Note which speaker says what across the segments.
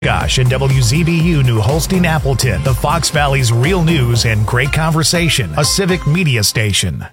Speaker 1: Gosh, and WZBU New Holstein Appleton, the Fox Valley's real news and great conversation, a civic media station.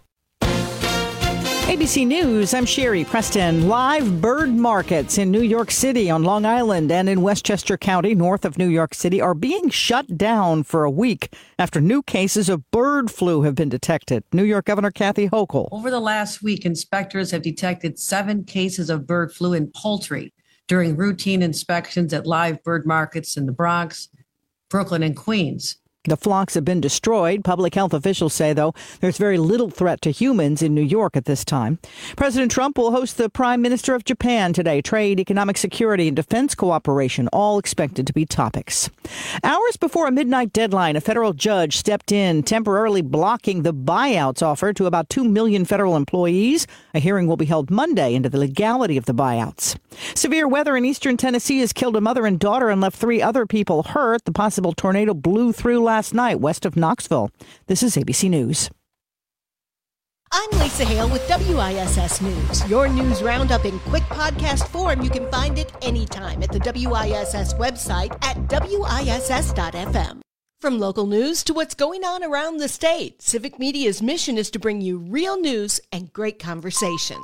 Speaker 2: ABC News, I'm Sherry Preston. Live bird markets in New York City, on Long Island, and in Westchester County, north of New York City, are being shut down for a week after new cases of bird flu have been detected. New York Governor Kathy Hochul.
Speaker 3: Over the last week, inspectors have detected 7 cases of bird flu in poultry during routine inspections at live bird markets in the Bronx, Brooklyn, and Queens.
Speaker 2: The flocks have been destroyed. Public health officials say, though, there's very little threat to humans in New York at this time. President Trump will host the Prime Minister of Japan today. Trade, economic security, and defense cooperation, all expected to be topics. Hours before a midnight deadline, a federal judge stepped in, temporarily blocking the buyouts offered to about 2 million federal employees. A hearing will be held Monday into the legality of the buyouts. Severe weather in eastern Tennessee has killed a mother and daughter and left 3 other people hurt. The possible tornado blew through last night west of Knoxville. This is ABC News.
Speaker 4: I'm Lisa Hale with WISS News. Your news roundup in quick podcast form. You can find it anytime at the WISS website at WISS.FM. From local news to what's going on around the state, Civic Media's mission is to bring you real news and great conversation.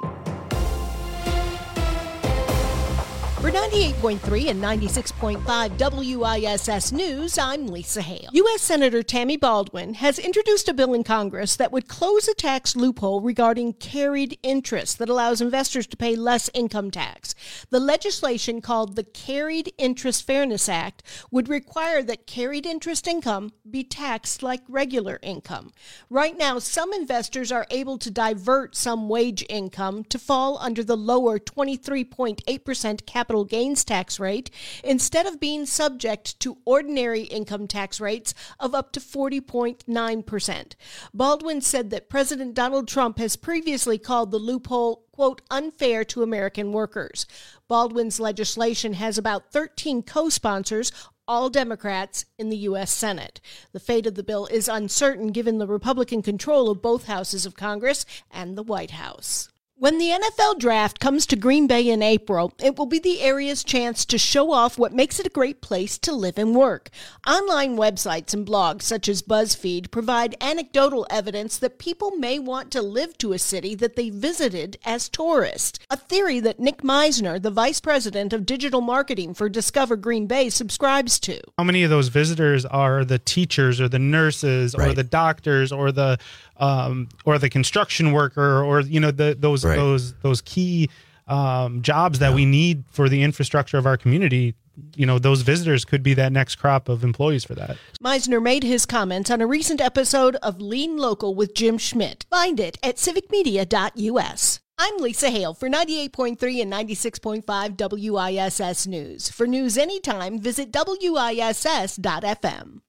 Speaker 4: For 98.3 and 96.5 WISS News, I'm Lisa Hale. U.S. Senator Tammy Baldwin has introduced a bill in Congress that would close a tax loophole regarding carried interest that allows investors to pay less income tax. The legislation, called the Carried Interest Fairness Act, would require that carried interest income be taxed like regular income. Right now, some investors are able to divert some wage income to fall under the lower 23.8% capital gains tax rate instead of being subject to ordinary income tax rates of up to 40.9%. Baldwin said that President Donald Trump has previously called the loophole, quote, unfair to American workers. Baldwin's legislation has about 13 co-sponsors, all Democrats, in the U.S. Senate. The fate of the bill is uncertain given the Republican control of both houses of Congress and the White House. When the NFL draft comes to Green Bay in April, it will be the area's chance to show off what makes it a great place to live and work. Online websites and blogs such as BuzzFeed provide anecdotal evidence that people may want to live to a city that they visited as tourists, a theory that Nick Meisner, the vice president of digital marketing for Discover Green Bay, subscribes to.
Speaker 5: How many of those visitors are the teachers or the nurses or the doctors or the construction worker or those key jobs that we need for the infrastructure of our community? Those visitors could be that next crop of employees for that.
Speaker 4: Meisner made his comments on a recent episode of Lean Local with Jim Schmidt. Find it at civicmedia.us. I'm Lisa Hale for 98.3 and 96.5 WISS News. For news anytime, visit WISS.FM.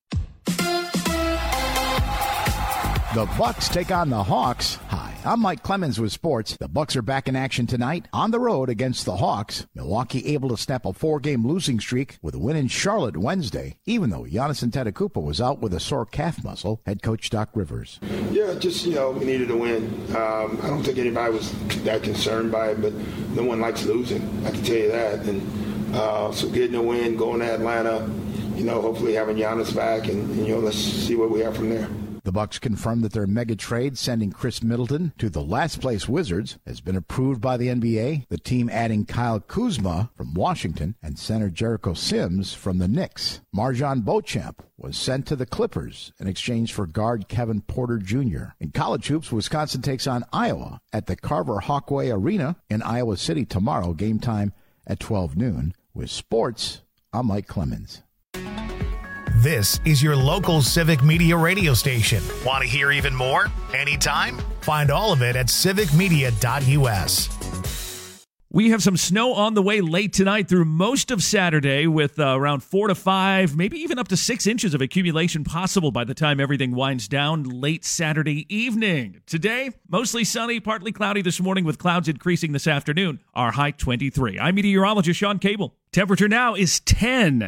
Speaker 6: The Bucks take on the Hawks. Hi, I'm Mike Clemens with sports. The Bucks are back in action tonight on the road against the Hawks. Milwaukee able to snap a 4-game losing streak with a win in Charlotte Wednesday, even though Giannis Antetokounmpo was out with a sore calf muscle. Head coach Doc Rivers.
Speaker 7: Yeah, just, we needed a win. I don't think anybody was that concerned by it, but no one likes losing. I can tell you that. And so getting a win, going to Atlanta, hopefully having Giannis back, and let's see what we have from there.
Speaker 6: The Bucks confirmed that their mega trade sending Chris Middleton to the last-place Wizards has been approved by the NBA, the team adding Kyle Kuzma from Washington and center Jericho Sims from the Knicks. Marjon Beauchamp was sent to the Clippers in exchange for guard Kevin Porter Jr. In college hoops, Wisconsin takes on Iowa at the Carver Hawkway Arena in Iowa City tomorrow, game time at 12 noon. With sports, I'm Mike Clemens.
Speaker 1: This is your local Civic Media radio station. Want to hear even more? Anytime? Find all of it at civicmedia.us.
Speaker 8: We have some snow on the way late tonight through most of Saturday with around 4 to 5, maybe even up to 6 inches of accumulation possible by the time everything winds down late Saturday evening. Today, mostly sunny, partly cloudy this morning with clouds increasing this afternoon. Our high 23. I'm meteorologist Sean Cable. Temperature now is 10.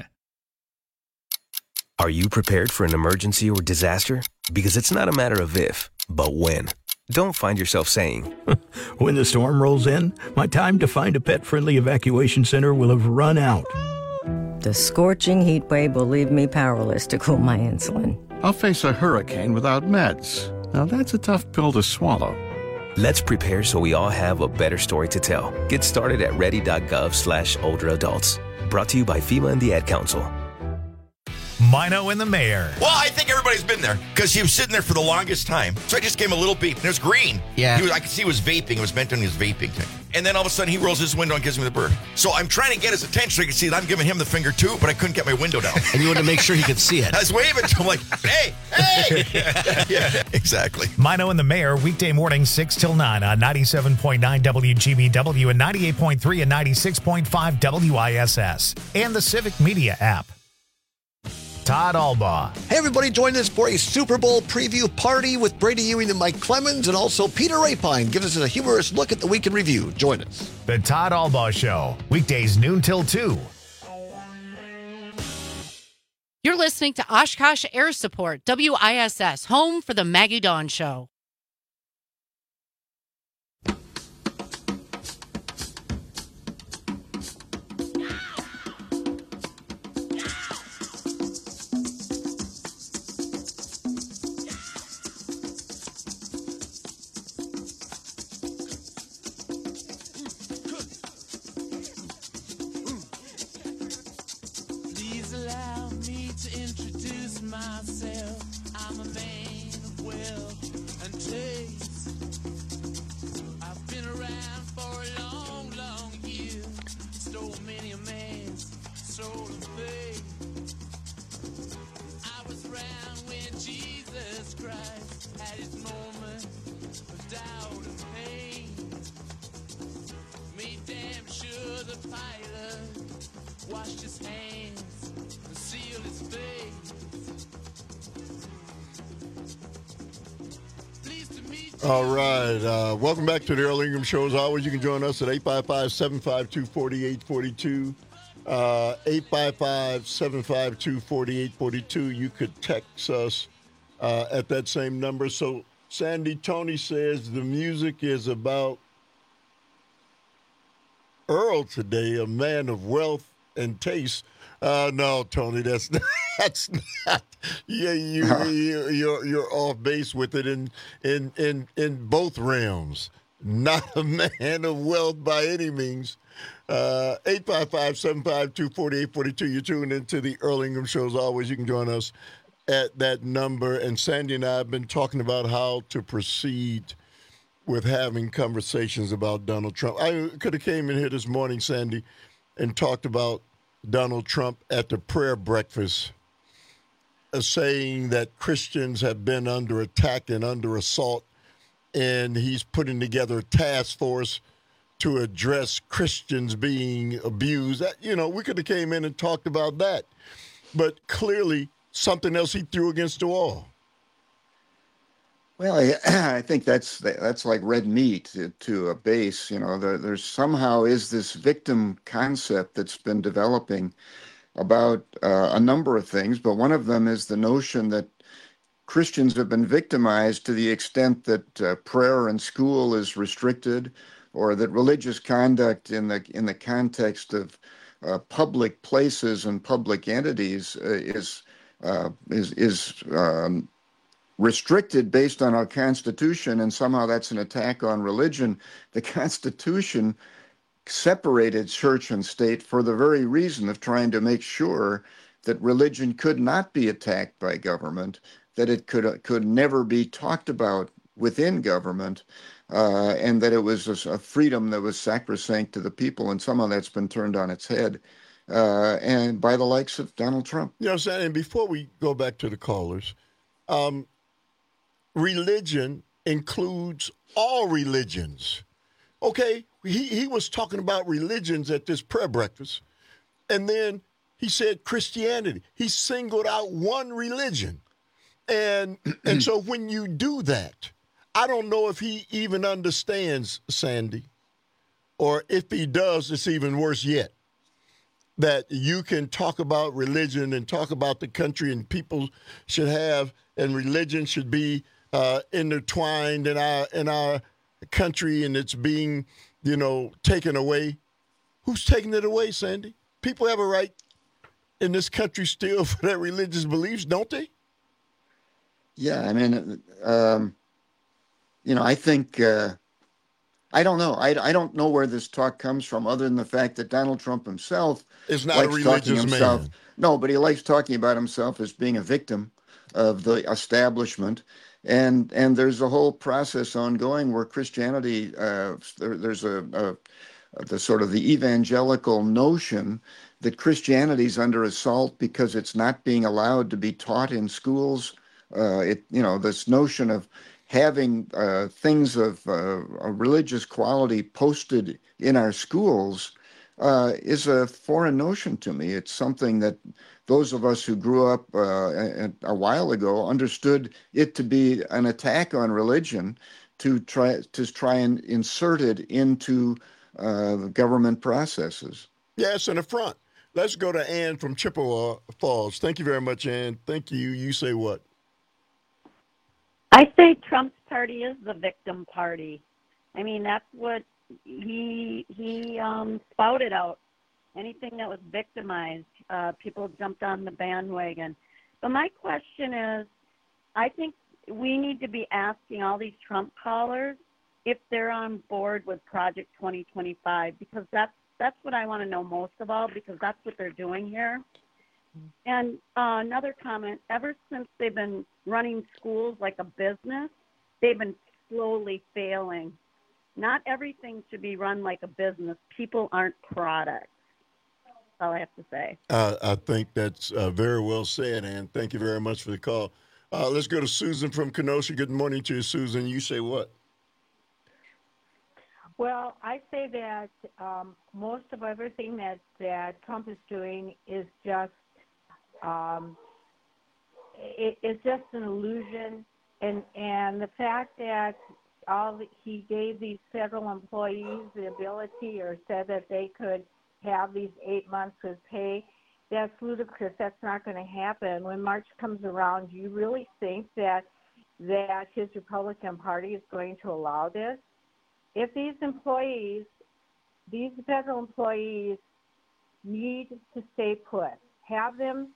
Speaker 9: Are you prepared for an emergency or disaster? Because it's not a matter of if, but when. Don't find yourself saying,
Speaker 10: when the storm rolls in, my time to find a pet-friendly evacuation center will have run out. The scorching heat wave will leave me powerless to cool my insulin.
Speaker 11: I'll face a hurricane without meds. Now that's a tough pill to swallow.
Speaker 9: Let's prepare so we all have a better story to tell. Get started at ready.gov/older adults. Brought to you by FEMA and the Ad Council.
Speaker 1: Mino and the Mayor.
Speaker 12: Well, I think everybody's been there because he was sitting there for the longest time. So I just gave him a little beep, and it was green.
Speaker 13: Yeah.
Speaker 12: I could see he was vaping. It was meant on his vaping thing. And then all of a sudden, he rolls his window and gives me the bird. So I'm trying to get his attention so he can see that I'm giving him the finger too, but I couldn't get my window down.
Speaker 13: And you wanted to make sure he could see it.
Speaker 12: I was waving to him like, hey. Yeah, exactly.
Speaker 1: Mino and the Mayor, weekday morning 6 till 9 on 97.9 WGBW and 98.3 and 96.5 WISS. And the Civic Media app. Todd Albaugh.
Speaker 13: Hey, everybody, join us for a Super Bowl preview party with Brady Ewing and Mike Clemens, and also Peter Rapine gives us a humorous look at the week in review. Join us.
Speaker 1: The Todd Albaugh Show, weekdays noon till 2.
Speaker 14: You're listening to Oshkosh Air Support, WISS, home for the Maggie Dawn Show.
Speaker 15: All right. Welcome back to the Earl Ingram Show. As always, you can join us at 855-752-4842. 855-752-4842. You could text us at that same number. So, Sandy, Tony says the music is about Earl today, a man of wealth and taste. No, Tony, that's not. Yeah, you're off base with it in both realms. Not a man of wealth by any means. 855-752-4842. You're tuned into the Earl Ingram Show. As always, you can join us at that number. And Sandy and I have been talking about how to proceed with having conversations about Donald Trump. I could have came in here this morning, Sandy, and talked about Donald Trump at the prayer breakfast, saying that Christians have been under attack and under assault, and he's putting together a task force to address Christians being abused. We could have came in and talked about that, but clearly something else he threw against the wall.
Speaker 16: Well, I think that's like red meat to a base. There's somehow is this victim concept that's been developing about a number of things, but one of them is the notion that Christians have been victimized to the extent that prayer in school is restricted, or that religious conduct in the context of public places and public entities is restricted based on our Constitution, and somehow that's an attack on religion. The Constitution separated church and state for the very reason of trying to make sure that religion could not be attacked by government, that it could never be talked about within government, and that it was a freedom that was sacrosanct to the people, and somehow that's been turned on its head, and by the likes of Donald Trump.
Speaker 15: And before we go back to the callers, religion includes all religions. Okay, he was talking about religions at this prayer breakfast, and then he said Christianity. He singled out one religion. And so when you do that, I don't know if he even understands, Sandy, or if he does, it's even worse yet, that you can talk about religion and talk about the country, and people should have, and religion should be intertwined in our country, and it's being, taken away. Who's taking it away, Sandy? People have a right in this country still for their religious beliefs, don't they?
Speaker 16: Yeah, I mean, I think, I don't know. I don't know where this talk comes from other than the fact that Donald Trump himself
Speaker 15: is not a religious man.
Speaker 16: No, but he likes talking about himself as being a victim of the establishment. And there's a whole process ongoing where Christianity, there's the sort of the evangelical notion that Christianity is under assault because it's not being allowed to be taught in schools. This notion of having things of a religious quality posted in our schools is a foreign notion to me. It's something that those of us who grew up a while ago understood it to be an attack on religion to try and insert it into the government processes.
Speaker 15: Yes, an affront. Let's go to Ann from Chippewa Falls. Thank you very much, Ann. Thank you. You say what?
Speaker 17: I say Trump's party is the victim party. I mean, that's what he spouted out. Anything that was victimized, people jumped on the bandwagon. But my question is, I think we need to be asking all these Trump callers if they're on board with Project 2025, because that's what I want to know most of all, because that's what they're doing here. And another comment, ever since they've been running schools like a business, they've been slowly failing. Not everything should be run like a business. People aren't products. That's all I have to say.
Speaker 15: I think that's very well said, and thank you very much for the call. Let's go to Susan from Kenosha. Good morning to you, Susan. You say what?
Speaker 18: Well, I say that most of everything that Trump is doing is just it's just an illusion, and the fact that he gave these federal employees the ability, or said that they could have these 8 months with pay, that's ludicrous. That's not going to happen. When March comes around, do you really think that his Republican Party is going to allow this? If these employees, these federal employees, need to stay put, have them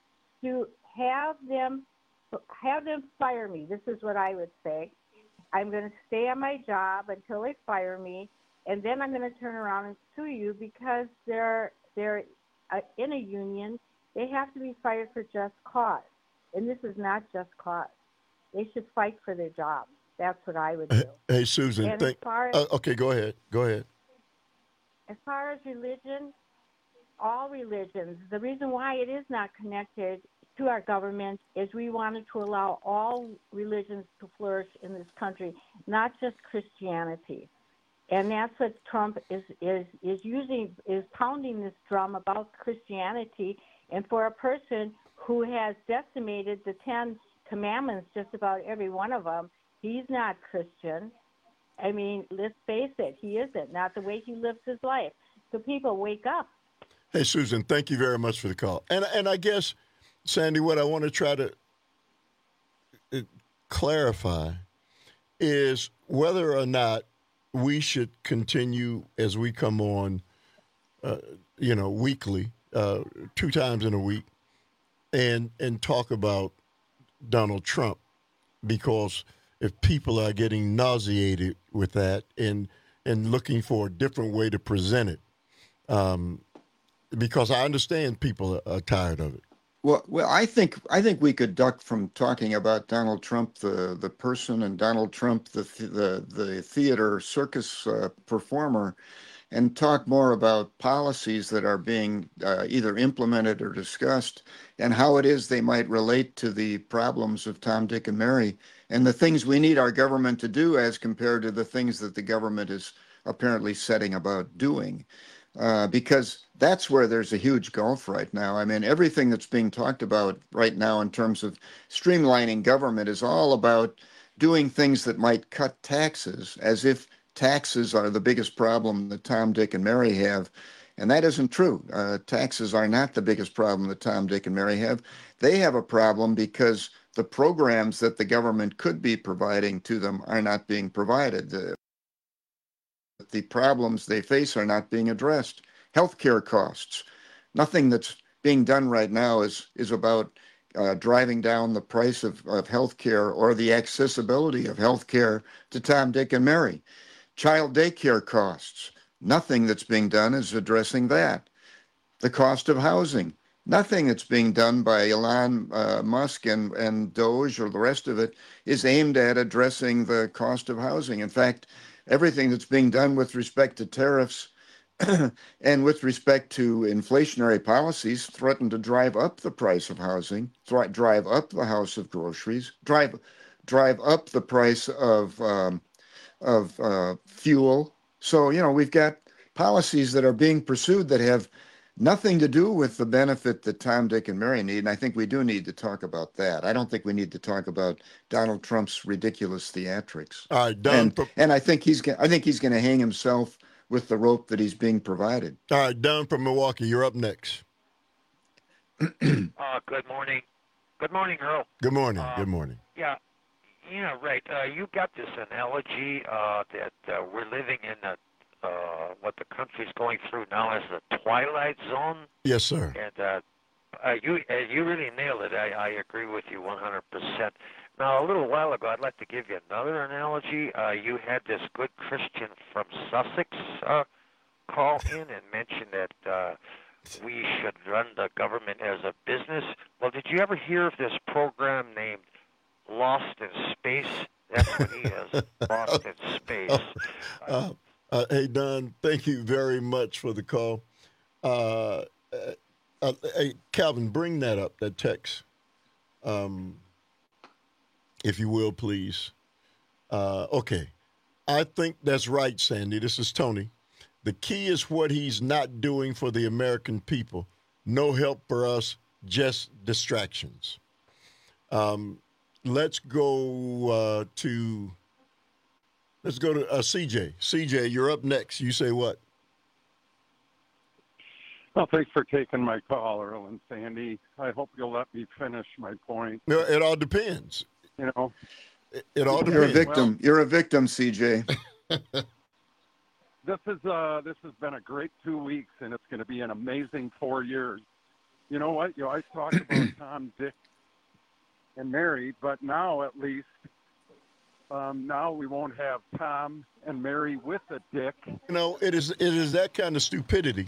Speaker 18: fire me. This is what I would say. I'm going to stay on my job until they fire me, and then I'm going to turn around and sue you because they're in a union. They have to be fired for just cause, and this is not just cause. They should fight for their jobs. That's what I would do.
Speaker 15: Hey, Susan. Okay, go ahead. Go ahead.
Speaker 18: As far as religion, all religions, the reason why it is not connected to our government is we wanted to allow all religions to flourish in this country, not just Christianity. And that's what Trump is using, is pounding this drum about Christianity. And for a person who has decimated the 10 Commandments, just about every one of them, he's not Christian. I mean, let's face it, he isn't. Not the way he lives his life. So people, wake up.
Speaker 15: Hey, Susan, thank you very much for the call. And I guess, Sandy, what I want to try to clarify is whether or not we should continue as we come on, weekly, 2 times in a week, and talk about Donald Trump, because if people are getting nauseated with that and looking for a different way to present it, because I understand people are tired of it.
Speaker 16: Well, I think we could duck from talking about Donald Trump, the person, and Donald Trump, the theater circus performer, and talk more about policies that are being either implemented or discussed, and how it is they might relate to the problems of Tom, Dick, and Mary, and the things we need our government to do as compared to the things that the government is apparently setting about doing. Because that's where there's a huge gulf right now. I mean, everything that's being talked about right now in terms of streamlining government is all about doing things that might cut taxes, as if taxes are the biggest problem that Tom, Dick, and Mary have. And that isn't true. Taxes are not the biggest problem that Tom, Dick, and Mary have. They have a problem because the programs that the government could be providing to them are not being provided. The problems they face are not being addressed. Healthcare costs, nothing that's being done right now is about driving down the price of health care or the accessibility of health care to Tom, Dick, and Mary. Child daycare costs. Nothing that's being done is addressing that. The cost of housing. Nothing that's being done by Elon Musk and Doge or the rest of it is aimed at addressing the cost of housing. In fact, everything that's being done with respect to tariffs and with respect to inflationary policies threaten to drive up the price of housing, drive up the house of groceries, drive up the price of fuel. So, we've got policies that are being pursued that have nothing to do with the benefit that Tom, Dick, and Mary need, and I think we do need to talk about that. I don't think we need to talk about Donald Trump's ridiculous theatrics.
Speaker 15: All right, Don.
Speaker 16: And I think he's going to hang himself with the rope that he's being provided.
Speaker 15: All right, Don from Milwaukee, you're up next.
Speaker 19: Good morning. Good morning, Earl.
Speaker 15: Good morning. Good morning.
Speaker 19: Yeah, right. You got this analogy that we're living in what the country's going through now as the twilight zone.
Speaker 15: Yes, sir.
Speaker 19: And you really nailed it. I agree with you 100%. Now, a little while ago, I'd like to give you another analogy. You had this good Christian from Sussex call in and mention that we should run the government as a business. Well, did you ever hear of this program named Lost in Space? That's what he is, Lost in Space.
Speaker 15: Hey, Don, thank you very much for the call. Hey, Calvin, bring that up, that text, if you will, please. Okay. I think that's right, Sandy. This is Tony. The key is what he's not doing for the American people. No help for us, just distractions. Let's go to CJ. CJ, you're up next. You say what?
Speaker 20: Well, thanks for taking my call, Earl and Sandy. I hope you'll let me finish my point.
Speaker 15: No, it all depends.
Speaker 20: It all
Speaker 16: depends. You're a victim. You're a victim, CJ.
Speaker 20: This has been a great 2 weeks, and it's going to be an amazing 4 years. You know what? You always talk about Tom, Dick, and Mary, but now at least, now we won't have Tom and Mary with a Dick.
Speaker 15: It is that kind of stupidity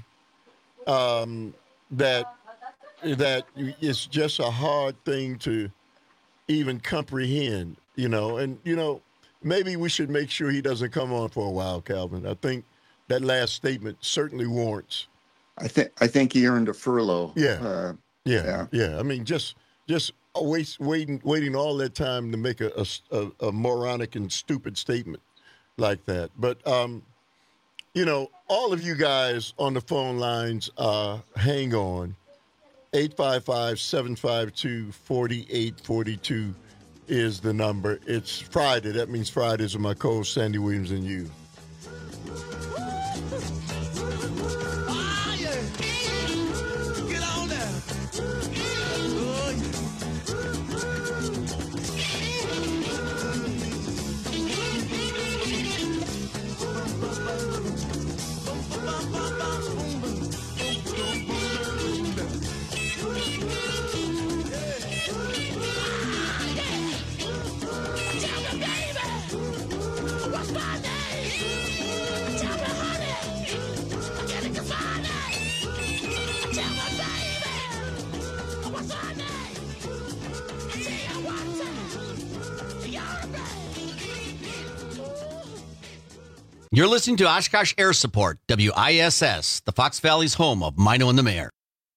Speaker 15: that it's just a hard thing to even comprehend, and maybe we should make sure he doesn't come on for a while, Calvin. I think that last statement certainly warrants.
Speaker 16: I think he earned a furlough.
Speaker 15: Yeah. I mean, just waiting all that time to make a moronic and stupid statement like that. But all of you guys on the phone lines, hang on. 855-752-4842 is the number. It's Friday. That means Fridays with my co-host Sandy Williams and you.
Speaker 21: You're listening to Oshkosh Air Support, WISS, the Fox Valley's home of Mino and the Mayor.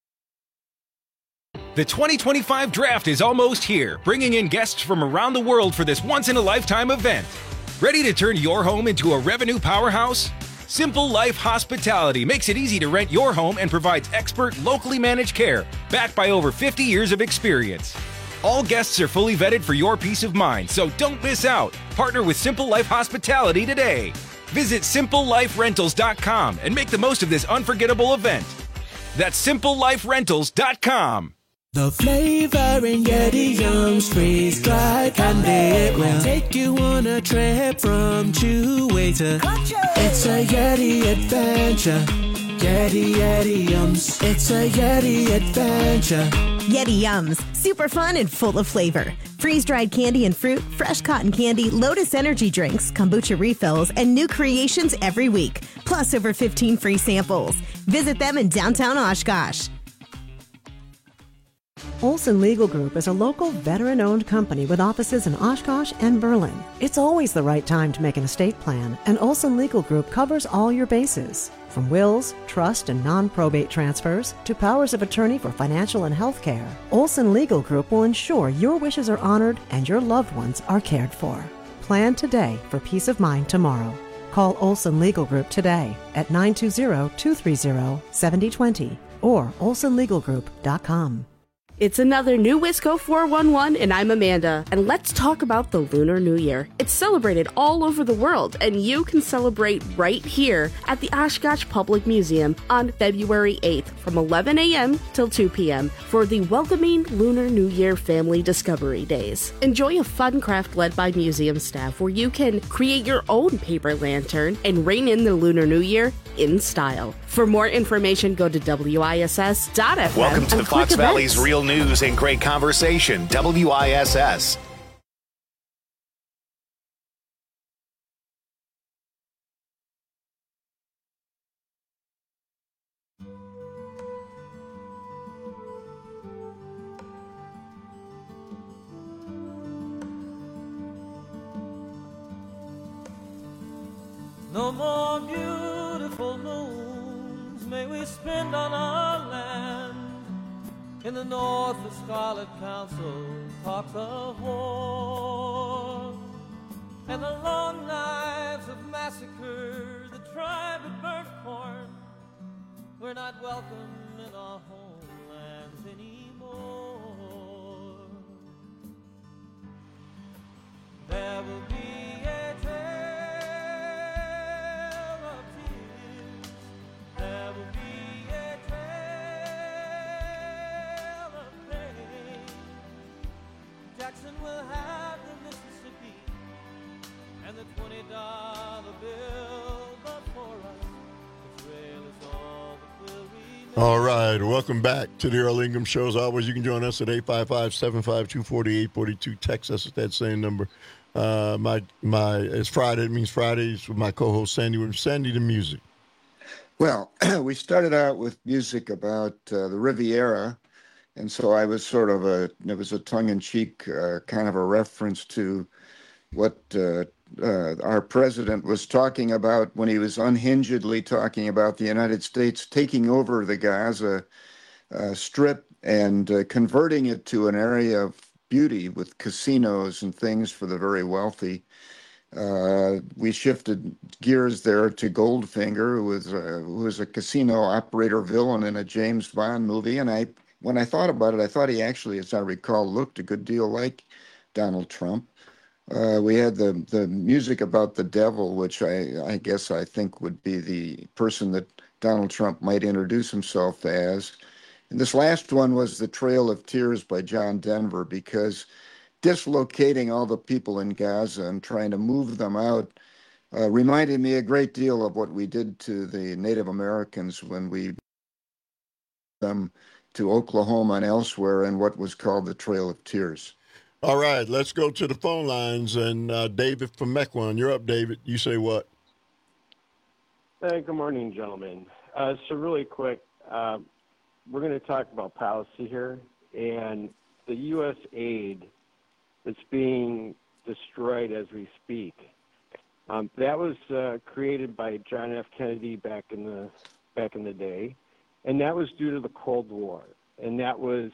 Speaker 22: The 2025 draft is almost here, bringing in guests from around the world for this once-in-a-lifetime event. Ready to turn your home into a revenue powerhouse? Simple Life Hospitality makes it easy to rent your home and provides expert, locally managed care, backed by over 50 years of experience. All guests are fully vetted for your peace of mind, so don't miss out. Partner with Simple Life Hospitality today. Visit SimpleLifeRentals.com and make the most of this unforgettable event. That's SimpleLifeRentals.com.
Speaker 23: The flavor in Yeti Yums freeze dried and it will take you on a trip from Chewy to It's a Yeti adventure. Yeti, Yeti Yums. It's a Yeti adventure.
Speaker 2: Yeti Yums. Super fun and full of flavor. Freeze-dried candy and fruit, fresh cotton candy, Lotus energy drinks, kombucha refills, and new creations every week. Plus over 15 free samples. Visit them in downtown Oshkosh.
Speaker 3: Olson Legal Group is a local veteran-owned company with offices in Oshkosh and Berlin. It's always the right time to make an estate plan, and Olson Legal Group covers all your bases. From wills, trust, and non-probate transfers to powers of attorney for financial and health care, Olson Legal Group will ensure your wishes are honored and your loved ones are cared for. Plan today for peace of mind tomorrow. Call Olson Legal Group today at 920-230-7020 or olsonlegalgroup.com.
Speaker 5: It's another new Wisco 411, and I'm Amanda. And let's talk about the Lunar New Year. It's celebrated all over the world, and you can celebrate right here at the Oshkosh Public Museum on February 8th from 11 a.m. till 2 p.m. for the Welcoming Lunar New Year Family Discovery Days. Enjoy a fun craft led by museum staff where you can create your own paper lantern and rein in the Lunar New Year in style. For more information, go to WISS.FM.
Speaker 1: Welcome to the Fox Valley's
Speaker 5: events.
Speaker 1: Real News and Great Conversation, WISS.
Speaker 24: No more beautiful moons may we spend on our land. In the north the Scarlet Council talks of war, and the long knives of massacre the tribe that burnt corn. We're not welcome in our homelands anymore. There will be a tale of tears. There will be a tale of pain. Jackson will have the Mississippi and the $20 bill before us. The trail is all that will remain.
Speaker 15: All right, welcome back to the Earl Ingham Show. As always, you can join us at 855-752-4842. Text us at that same number. It's Friday. It means Fridays with my co-host Sandy. With Sandy, the music.
Speaker 16: Well, we started out with music about the Riviera, and so I was it was a tongue-in-cheek kind of a reference to what our president was talking about when he was unhingedly talking about the United States taking over the Gaza Strip and converting it to an area of beauty with casinos and things for the very wealthy. We shifted gears there to Goldfinger, who was a casino operator villain in a James Bond movie. And when I thought about it, I thought he actually, as I recall, looked a good deal like Donald Trump. We had the music about the devil, which I guess I think would be the person that Donald Trump might introduce himself as. And this last one was The Trail of Tears by John Denver, because dislocating all the people in Gaza and trying to move them out reminded me a great deal of what we did to the Native Americans when we them to Oklahoma and elsewhere in what was called the Trail of Tears.
Speaker 15: All right, let's go to the phone lines. And David from Mequon, you're up, David. You say what?
Speaker 25: Hey, good morning, gentlemen. So really quick, we're going to talk about policy here, and the U.S. aid that's being destroyed as we speak. That was created by John F. Kennedy back in the day, and that was due to the Cold War. And that was,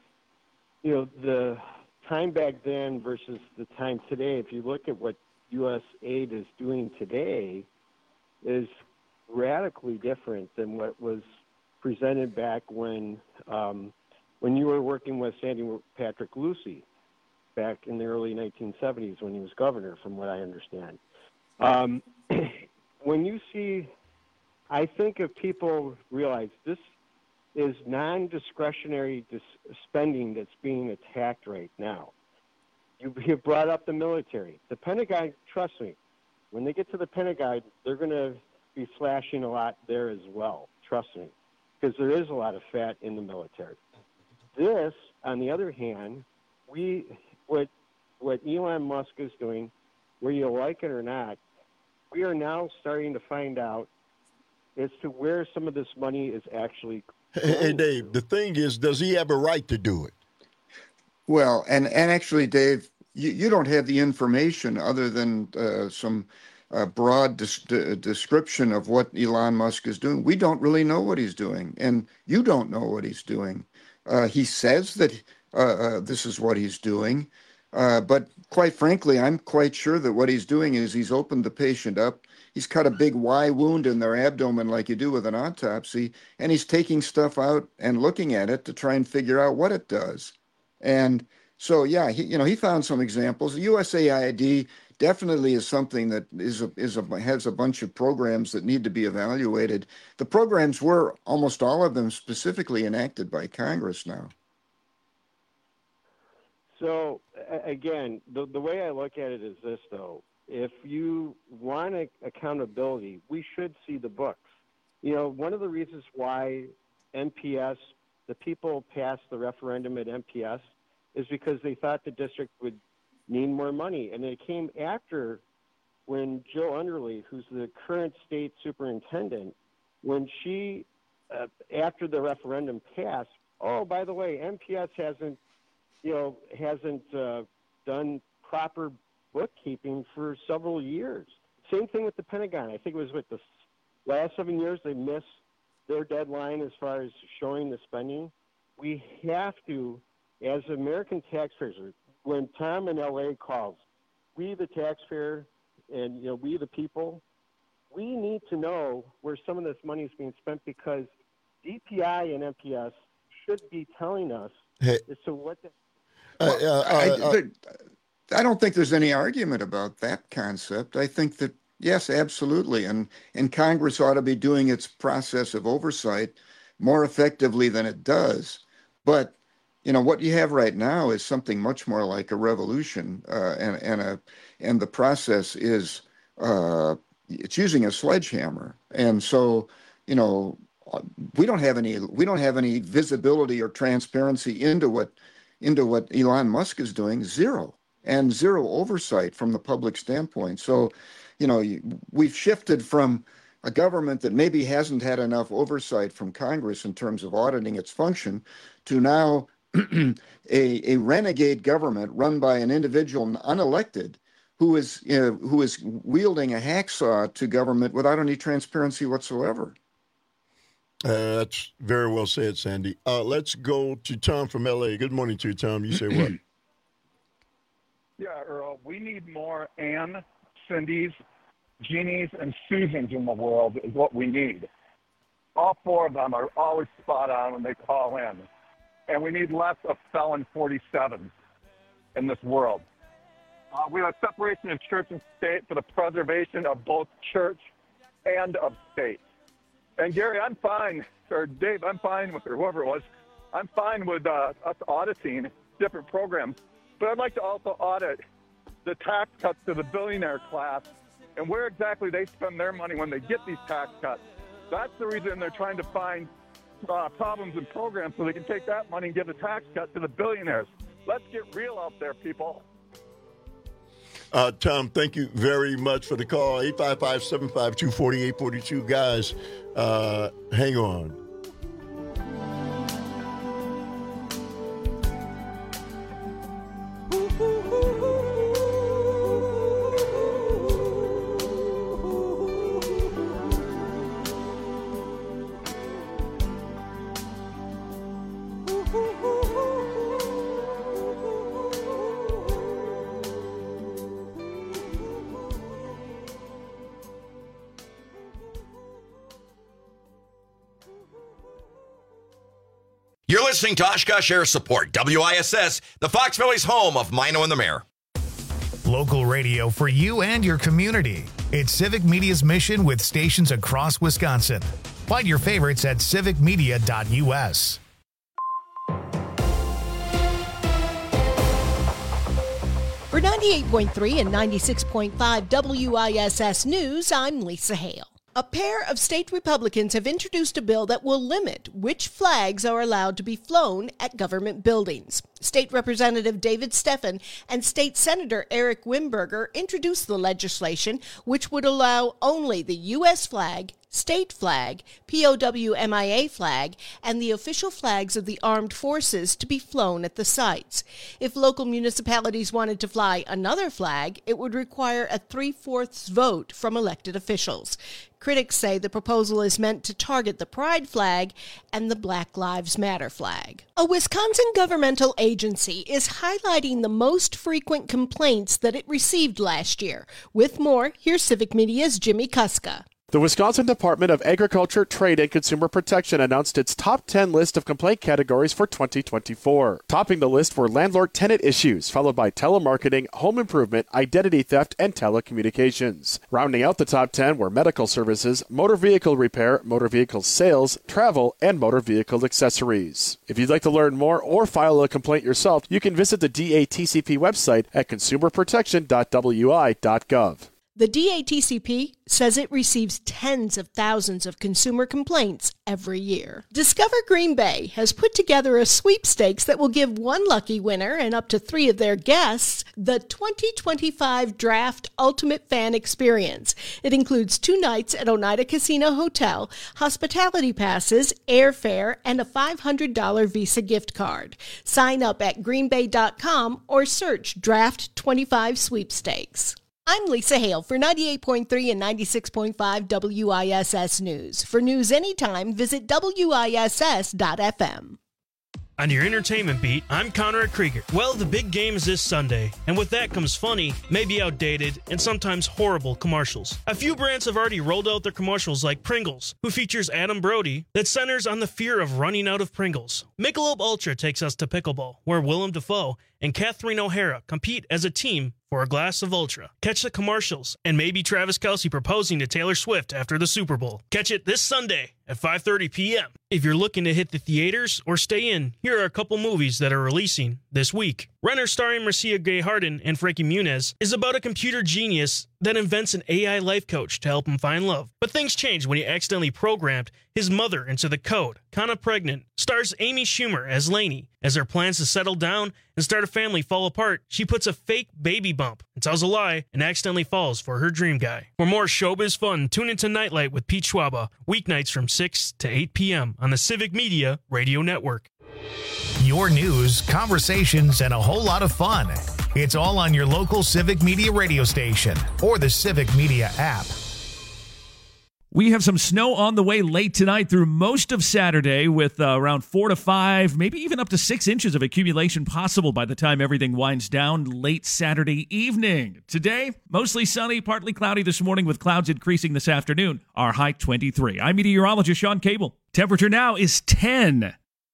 Speaker 25: the time back then versus the time today. If you look at what U.S. aid is doing today, is radically different than what was presented back when you were working with Sandy Patrick Lucy back in the early 1970s when he was governor, from what I understand. When you see, I think if people realize this is non-discretionary spending that's being attacked right now. You brought up the military. The Pentagon, trust me, when they get to the Pentagon, they're going to be slashing a lot there as well. trust me, because there is a lot of fat in the military. This, on the other hand, what Elon Musk is doing, whether you like it or not, we are now starting to find out as to where some of this money is actually.
Speaker 15: Hey, Dave, the thing is, does he have a right to do it?
Speaker 16: Well, and actually, Dave, you don't have the information other than some broad description of what Elon Musk is doing. We don't really know what he's doing, and you don't know what he's doing. He says that this is what he's doing, but quite frankly, I'm quite sure that what he's doing is he's opened the patient up. He's cut a big Y wound in their abdomen like you do with an autopsy, and he's taking stuff out and looking at it to try and figure out what it does. And so, yeah, he found some examples. The USAID definitely is something that has a bunch of programs that need to be evaluated. The programs were, almost all of them, specifically enacted by Congress now.
Speaker 25: So, again, the way I look at it is this, though. If you want accountability, we should see the books. One of the reasons why MPS, the people passed the referendum at MPS, is because they thought the district would need more money. And it came after when Joe Underly, who's the current state superintendent, when she, after the referendum passed, oh, by the way, MPS hasn't done proper bookkeeping for several years. Same thing with the Pentagon. I think it was the last 7 years they missed their deadline as far as showing the spending. We have to, as American taxpayers, when Tom in LA calls, we the taxpayer and we the people, we need to know where some of this money is being spent, because DPI and MPS should be telling us as to what the
Speaker 16: I don't think there's any argument about that concept. I think that, yes, absolutely. And Congress ought to be doing its process of oversight more effectively than it does. But, what you have right now is something much more like a revolution. And the process is, it's using a sledgehammer. And so, we don't have any visibility or transparency into what Elon Musk is doing. Zero oversight from the public standpoint. So, we've shifted from a government that maybe hasn't had enough oversight from Congress in terms of auditing its function to now a renegade government run by an individual unelected who is wielding a hacksaw to government without any transparency whatsoever.
Speaker 15: That's very well said, Sandy. Let's go to Tom from L.A. Good morning to you, Tom. You say what?
Speaker 4: Yeah, Earl, we need more Ann, Cindy's, Jeannies, and Susans in the world is what we need. All four of them are always spot on when they call in. And we need less of felon 47s in this world. We have a separation of church and state for the preservation of both church and of state. And Gary, I'm fine, or Dave, I'm fine with, or whoever it was, I'm fine with us auditing different programs. But I'd like to also audit the tax cuts to the billionaire class and where exactly they spend their money when they get these tax cuts. That's the reason they're trying to find problems in programs so they can take that money and give a tax cut to the billionaires. Let's get real out there, people.
Speaker 15: Tom, thank you very much for the call. 855-752-4842. Guys, hang on.
Speaker 12: You're listening to Oshkosh Air Support, WISS, the Fox Valley's home of Mino and the Mayor.
Speaker 1: Local radio for you and your community. It's Civic Media's mission with stations across Wisconsin. Find your favorites at civicmedia.us.
Speaker 6: For 98.3 and 96.5 WISS News, I'm Lisa Hale. A pair of state Republicans have introduced a bill that will limit which flags are allowed to be flown at government buildings. State Representative David Steffen and State Senator Eric Wimberger introduced the legislation, which would allow only the U.S. flag, state flag, POW/MIA flag, and the official flags of the armed forces to be flown at the sites. If local municipalities wanted to fly another flag, it would require a 3/4 vote from elected officials. Critics say the proposal is meant to target the Pride flag and the Black Lives Matter flag. A Wisconsin governmental agency is highlighting the most frequent complaints that it received last year. With more, here's Civic Media's Jimmy Kuska.
Speaker 7: The Wisconsin Department of Agriculture, Trade, and Consumer Protection announced its top 10 list of complaint categories for 2024. Topping the list were landlord-tenant issues, followed by telemarketing, home improvement, identity theft, and telecommunications. Rounding out the top 10 were medical services, motor vehicle repair, motor vehicle sales, travel, and motor vehicle accessories. If you'd like to learn more or file a complaint yourself, you can visit the DATCP website at consumerprotection.wi.gov.
Speaker 6: The DATCP says it receives tens of thousands of consumer complaints every year. Discover Green Bay has put together a sweepstakes that will give one lucky winner and up to 3 of their guests the 2025 Draft Ultimate Fan Experience. It includes 2 nights at Oneida Casino Hotel, hospitality passes, airfare, and a $500 Visa gift card. Sign up at greenbay.com or search Draft 25 Sweepstakes. I'm Lisa Hale for 98.3 and 96.5 WISS News. For news anytime, visit WISS.FM.
Speaker 8: On your entertainment beat, I'm Conrad Krieger. Well, the big game is this Sunday, and with that comes funny, maybe outdated, and sometimes horrible commercials. A few brands have already rolled out their commercials like Pringles, who features Adam Brody, that centers on the fear of running out of Pringles. Michelob Ultra takes us to pickleball, where Willem Dafoe and Catherine O'Hara compete as a team for a glass of Ultra. Catch the commercials, and maybe Travis Kelce proposing to Taylor Swift after the Super Bowl. Catch it this Sunday at 5:30 p.m. If you're looking to hit the theaters or stay in, here are a couple movies that are releasing this week. Renner, starring Marcia Gay Harden and Frankie Muniz, is about a computer genius that invents an AI life coach to help him find love. But things change when he accidentally programmed his mother into the code. Kinda Pregnant stars Amy Schumer as Lainey. As her plans to settle down and start a family fall apart, she puts a fake baby bump and tells a lie and accidentally falls for her dream guy. For more showbiz fun, tune into Nightlight with Pete Schwaba, weeknights from 6 to 8 p.m. on the Civic Media Radio Network.
Speaker 1: Your news, conversations, and a whole lot of fun. It's all on your local Civic Media radio station or the Civic Media app.
Speaker 10: We have some snow on the way late tonight through most of Saturday with around 4 to 5, maybe even up to 6 inches of accumulation possible by the time everything winds down late Saturday evening. Today, mostly sunny, partly cloudy this morning with clouds increasing this afternoon. Our high 23. I'm meteorologist Sean Cable. Temperature now is 10.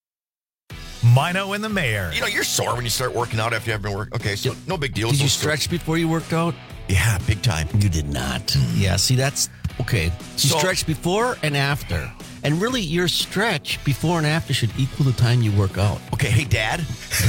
Speaker 1: Mino and the Mayor.
Speaker 12: You know, you're sore when you start working out after you haven't been working. Okay, so no big deal.
Speaker 11: Did you stretch before you worked out?
Speaker 12: Yeah, big time.
Speaker 11: You did not. Yeah, see, that's okay. You stretch before and after. And really, your stretch before and after should equal the time you work out.
Speaker 12: Okay, hey, Dad.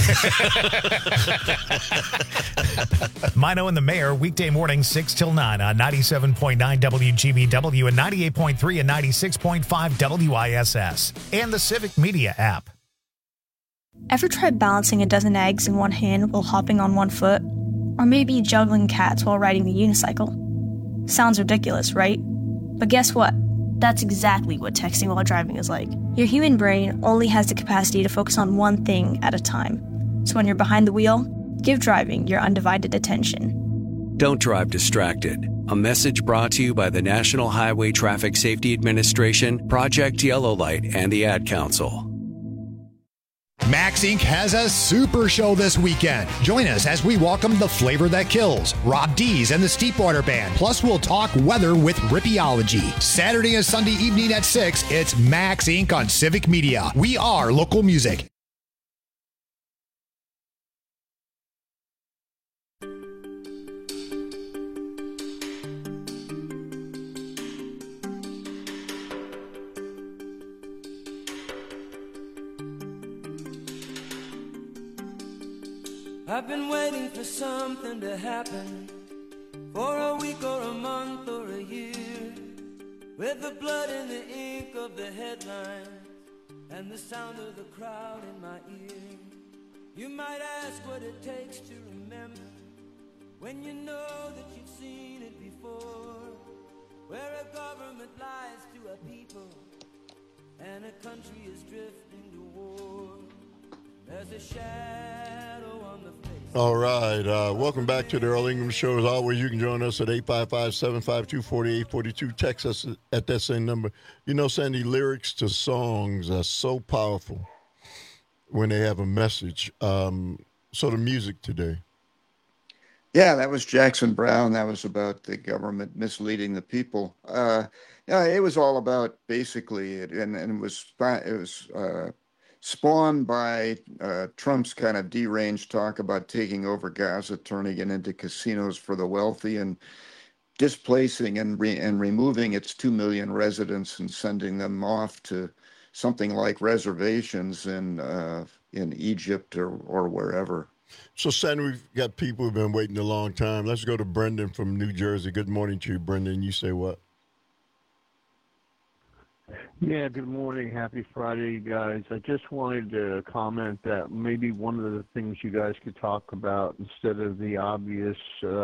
Speaker 1: Mino and the Mayor, weekday morning 6 till 9 on 97.9 WGBW and 98.3 and 96.5 WISS and the Civic Media app.
Speaker 26: Ever tried balancing a dozen eggs in one hand while hopping on one foot? Or maybe juggling cats while riding the unicycle? Sounds ridiculous, right? But guess what? That's exactly what texting while driving is like. Your human brain only has the capacity to focus on one thing at a time. So when you're behind the wheel, give driving your undivided attention.
Speaker 27: Don't drive distracted. A message brought to you by the National Highway Traffic Safety Administration, Project Yellow Light, and the Ad Council.
Speaker 28: Max Inc. has a super show this weekend. Join us as we welcome the flavor that kills, Rob Dees and the Steepwater Band. Plus, we'll talk weather with Rippeology. Saturday and Sunday evening at 6, it's Max Inc. on Civic Media. We are local music.
Speaker 24: I've been waiting for something to happen, for a week or a month or a year. with the blood and the ink of the headlines and the sound of the crowd in my ear. You might ask what it takes to remember when you know that you've seen it before, where a government lies to a people and a country is drifting to war. There's a shadow on the face.
Speaker 15: All right. Welcome back to the Earl Ingram Show. As always, you can join us at 855-752-4842. Text us at that same number. You know, Sandy, lyrics to songs are so powerful when they have a message. So the music today.
Speaker 16: Yeah, that was Jackson Browne. That was about the government misleading the people. Yeah, it was all about basically, and it was spawned by Trump's kind of deranged talk about taking over Gaza, turning it into casinos for the wealthy, and displacing and removing its 2 million residents and sending them off to something like reservations in Egypt or wherever.
Speaker 15: So, Sandy, we've got people who've been waiting a long time. Let's go to Brendan from New Jersey. Good morning to you, Brendan. You say what?
Speaker 9: Yeah, good morning. Happy Friday, guys. I just wanted to comment that maybe one of the things you guys could talk about instead of the obvious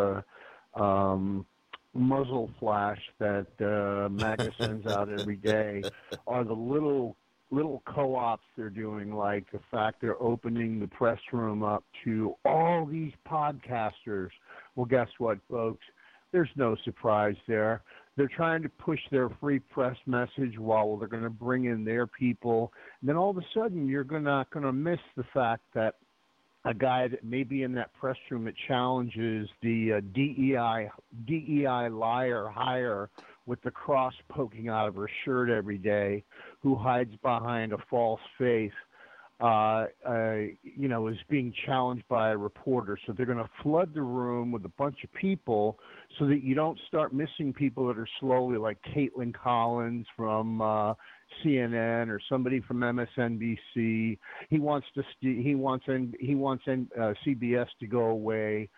Speaker 9: muzzle flash that MAGA sends out every day are the little co-ops they're doing, like the fact they're opening the press room up to all these podcasters. Well, guess what, folks? There's no surprise there. They're trying to push their free press message while they're going to bring in their people. And then all of a sudden, you're not going to miss the fact that a guy that may be in that press room that challenges the DEI liar hire with the cross poking out of her shirt every day, who hides behind a false face, is being challenged by a reporter. So they're going to flood the room with a bunch of people so that you don't start missing people that are slowly, like Caitlin Collins from CNN or somebody from MSNBC. He wants CBS to go away.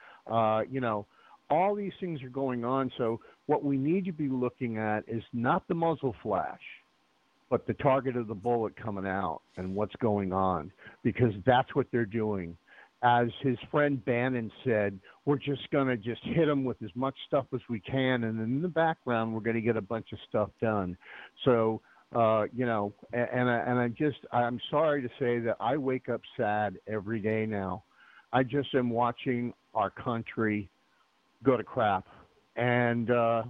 Speaker 9: All these things are going on. So what we need to be looking at is not the muzzle flash, but the target of the bullet coming out and what's going on, because that's what they're doing. As his friend Bannon said, we're just going to hit them with as much stuff as we can, and in the background, we're going to get a bunch of stuff done. So, I'm sorry to say that I wake up sad every day now. I just am watching our country go to crap, and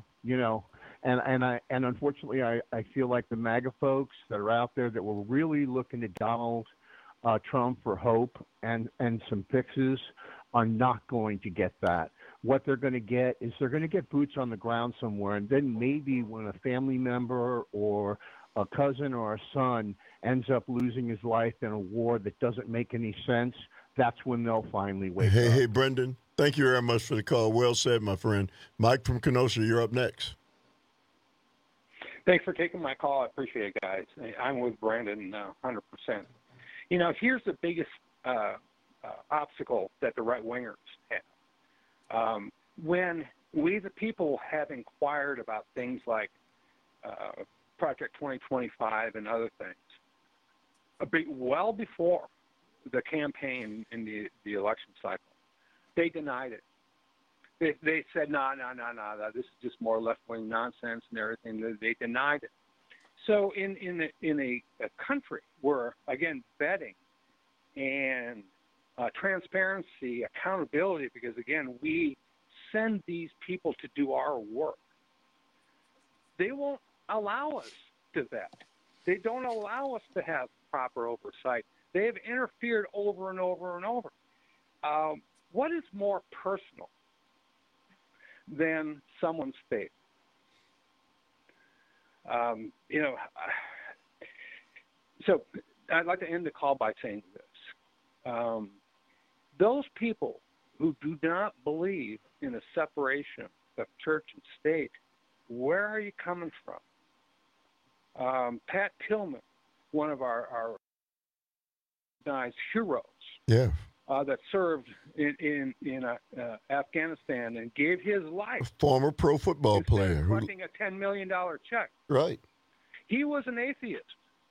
Speaker 9: unfortunately, I feel like the MAGA folks that are out there that were really looking at Donald Trump for hope and some fixes are not going to get that. What they're going to get is they're going to get boots on the ground somewhere, and then maybe when a family member or a cousin or a son ends up losing his life in a war that doesn't make any sense, that's when they'll finally wake up.
Speaker 15: Hey, Brendan, thank you very much for the call. Well said, my friend. Mike from Kenosha, you're up next.
Speaker 13: Thanks for taking my call. I appreciate it, guys. I'm with Brandon 100%. Here's the biggest obstacle that the right-wingers have. When we, the people, have inquired about things like Project 2025 and other things, well before the campaign in the election cycle, they denied it. They said, no, this is just more left-wing nonsense and everything. They denied it. So in a country where, again, vetting and transparency, accountability, because, again, we send these people to do our work, they won't allow us to vet. They don't allow us to have proper oversight. They have interfered over and over and over. What is more personal than someone's faith? So I'd like to end the call by saying this. Those people who do not believe in a separation of church and state, where are you coming from? Pat Tillman, one of our recognized heroes, that served in Afghanistan and gave his life.
Speaker 15: A former pro football player.
Speaker 13: Collecting a $10 million check.
Speaker 15: Right.
Speaker 13: He was an atheist.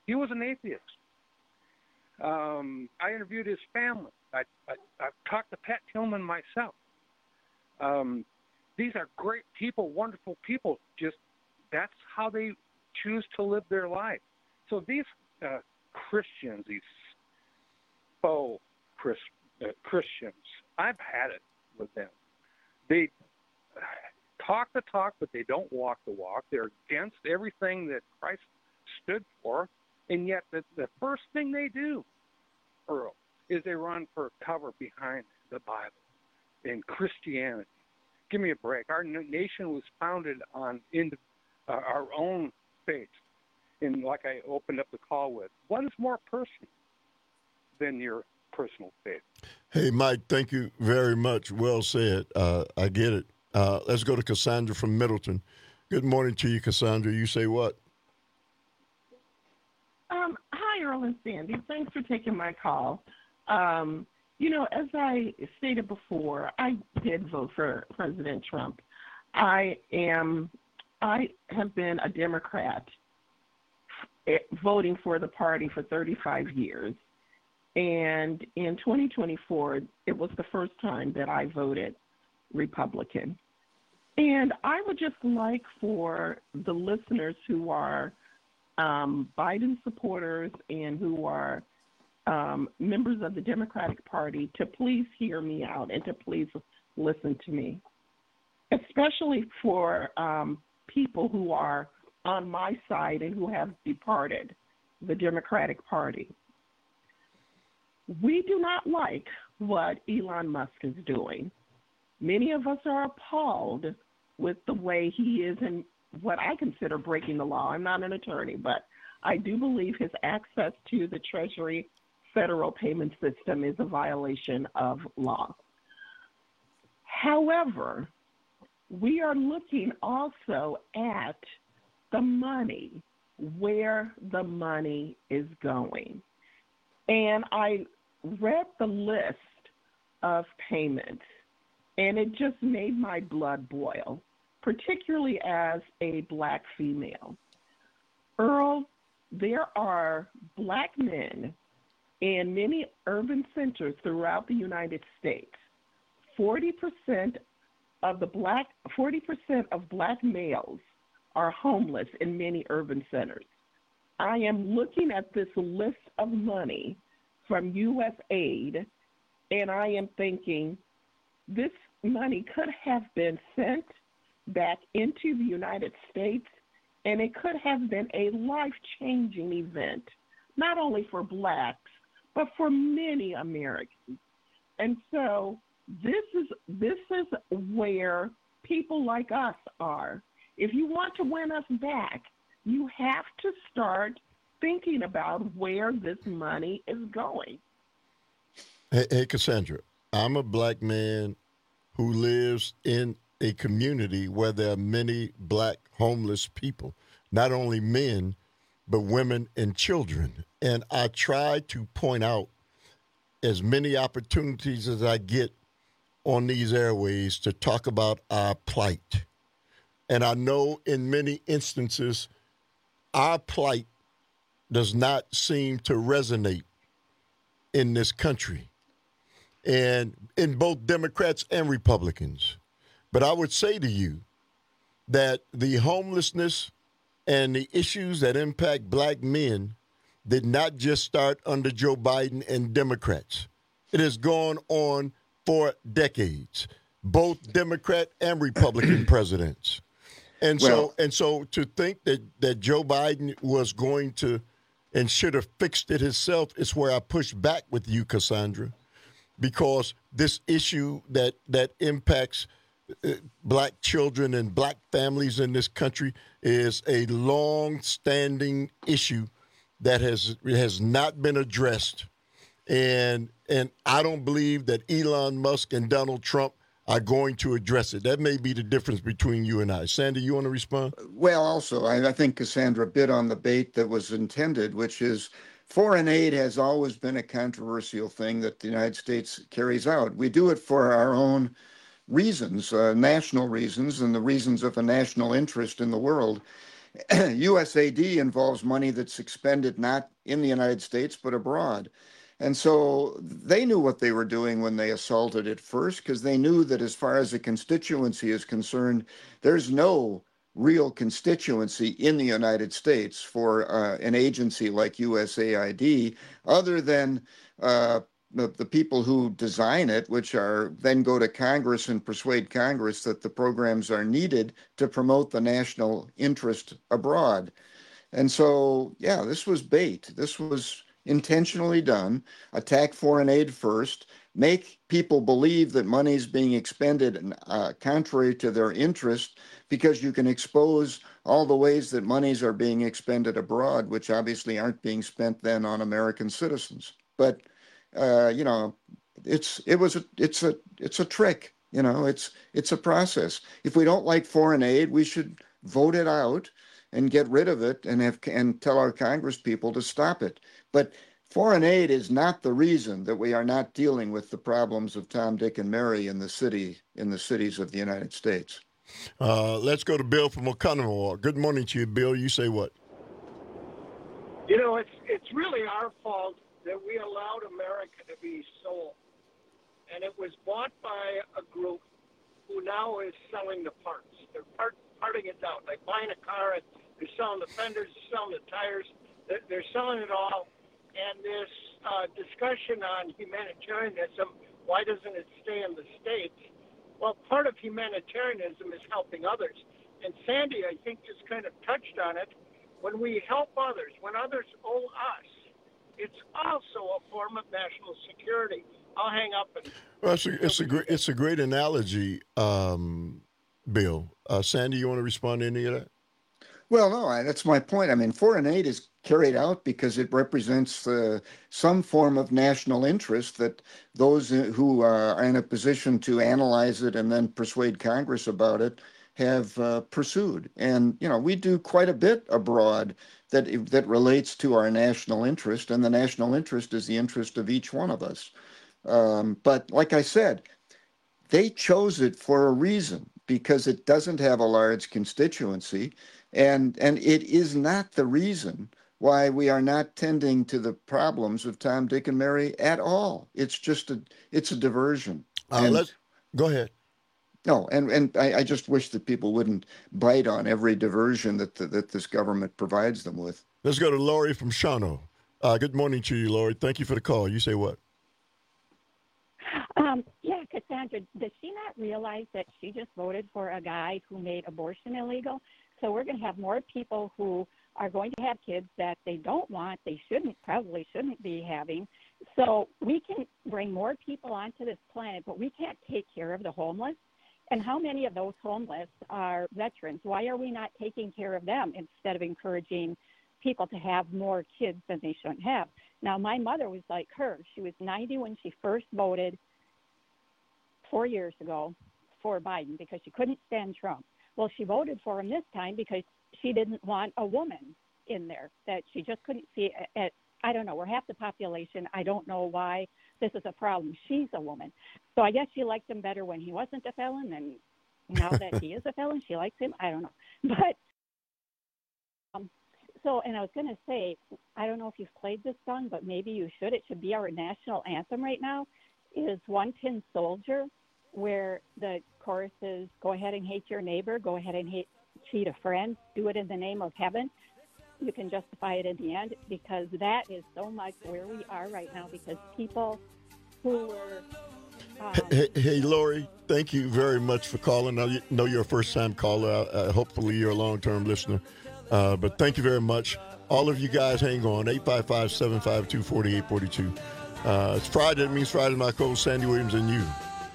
Speaker 13: I interviewed his family. I talked to Pat Tillman myself. These are great people, wonderful people. Just that's how they choose to live their life. So these Christians, these faux Christians, I've had it with them. They talk the talk, but they don't walk the walk. They're against everything that Christ stood for, and yet the first thing they do, Earl, is they run for cover behind the Bible and Christianity. Give me a break. Our nation was founded on our own faith. And like I opened up the call with, what is more personal than your personal faith?
Speaker 15: Hey, Mike, thank you very much. Well said. I get it. Let's go to Cassandra from Middleton. Good morning to you, Cassandra. You say what?
Speaker 14: Hi, Earl and Sandy. Thanks for taking my call. As I stated before, I did vote for President Trump. I have been a Democrat voting for the party for 35 years. And in 2024, it was the first time that I voted Republican. And I would just like for the listeners who are Biden supporters and who are members of the Democratic Party to please hear me out and to please listen to me, especially for people who are on my side and who have departed the Democratic Party. We do not like what Elon Musk is doing. Many of us are appalled with the way he is in what I consider breaking the law. I'm not an attorney, but I do believe his access to the Treasury federal payment system is a violation of law. However, we are looking also at the money, where the money is going. And I read the list of payments, and it just made my blood boil, particularly as a black female. Earl, there are black men in many urban centers throughout the United States. 40% of black males are homeless in many urban centers. I am looking at this list of money from U.S. aid, and I am thinking this money could have been sent back into the United States, and it could have been a life-changing event, not only for blacks, but for many Americans. And so this is where people like us are. If you want to win us back, you have to start thinking about where this money is going.
Speaker 15: Hey, Cassandra, I'm a black man who lives in a community where there are many black homeless people, not only men, but women and children. And I try to point out as many opportunities as I get on these airways to talk about our plight. And I know in many instances, our plight does not seem to resonate in this country, and in both Democrats and Republicans. But I would say to you that the homelessness and the issues that impact black men did not just start under Joe Biden and Democrats. It has gone on for decades, both Democrat and Republican presidents. And so to think that Joe Biden was going to and should have fixed it himself is where I push back with you, Cassandra, because this issue that impacts black children and black families in this country is a long-standing issue that has not been addressed. And I don't believe that Elon Musk and Donald Trump are going to address it. That may be the difference between you and I. Sandy, you want to respond?
Speaker 16: Well, also, I think Cassandra bit on the bait that was intended, which is foreign aid has always been a controversial thing that the United States carries out. We do it for our own reasons, national reasons, and the reasons of a national interest in the world. USAID involves money that's expended not in the United States, but abroad. And so they knew what they were doing when they assaulted it first, because they knew that as far as a constituency is concerned, there's no real constituency in the United States for an agency like USAID, other than the people who design it, which are then go to Congress and persuade Congress that the programs are needed to promote the national interest abroad. And so, yeah, this was bait. This was intentionally done. Attack foreign aid first, make people believe that money is being expended contrary to their interest, because you can expose all the ways that monies are being expended abroad, which obviously aren't being spent then on American citizens. But you know, it's a trick. You know, it's a process. If we don't like foreign aid, we should vote it out and get rid of it, and tell our Congress people to stop it. But foreign aid is not the reason that we are not dealing with the problems of Tom, Dick, and Mary in the cities of the United States.
Speaker 15: Let's go to Bill from Oconomowoc. Good morning to you, Bill. You say what?
Speaker 2: You know, it's really our fault that we allowed America to be sold. And it was bought by a group who now is selling the parts. They're parting it out. Like buying a car, and they're selling the fenders, they're selling the tires, they're selling it all. And this discussion on humanitarianism, why doesn't it stay in the States? Well, part of humanitarianism is helping others. And Sandy, I think, just kind of touched on it. When we help others, when others owe us, it's also a form of national security. I'll hang up.
Speaker 15: Well, it's a great analogy, Bill. Sandy, you want to respond to any of that?
Speaker 16: Well, no, that's my point. I mean, foreign aid is carried out because it represents some form of national interest that those who are in a position to analyze it and then persuade Congress about it have pursued. And, you know, we do quite a bit abroad that relates to our national interest, and the national interest is the interest of each one of us. But like I said, they chose it for a reason, because it doesn't have a large constituency, and it is not the reason why we are not tending to the problems of Tom, Dick, and Mary at all. It's just it's a diversion.
Speaker 15: Go ahead.
Speaker 16: No, and I just wish that people wouldn't bite on every diversion that this government provides them with.
Speaker 15: Let's go to Lori from Shawano. Good morning to you, Lori. Thank you for the call. You say what?
Speaker 17: Yeah, Cassandra, does she not realize that she just voted for a guy who made abortion illegal? So we're going to have more people who are going to have kids that they don't want, they probably shouldn't be having. So we can bring more people onto this planet, but we can't take care of the homeless. And how many of those homeless are veterans? Why are we not taking care of them instead of encouraging people to have more kids than they shouldn't have? Now, my mother was like her. She was 90 when she first voted 4 years ago for Biden because she couldn't stand Trump. Well, she voted for him this time because she didn't want a woman in there, that she just couldn't see it. I don't know. We're half the population. I don't know why this is a problem. She's a woman. So I guess she liked him better when he wasn't a felon, and now that he is a felon, she likes him. I don't know. But and I was going to say, I don't know if you've played this song, but maybe you should. It should be our national anthem right now, is One Tin Soldier, where the chorus is, go ahead and hate your neighbor, go ahead and cheat a friend, do it in the name of heaven. You can justify it in the end, because that is so much where we are right now, because people who were...
Speaker 15: Hey, Lori, thank you very much for calling. I know you're a first-time caller. Hopefully you're a long-term listener. But thank you very much. All of you guys, hang on, 855-752-4842. It's Friday. It means Friday. My co-host, Sandy Williams, and you.